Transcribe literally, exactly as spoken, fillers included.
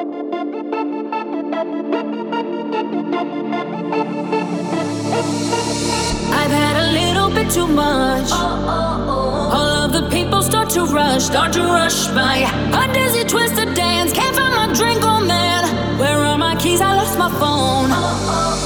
I've had a little bit too much. All of the people start to rush, start to rush by. A dizzy twist to dance, can't find my drink, oh man. Where are my keys? I lost my phone.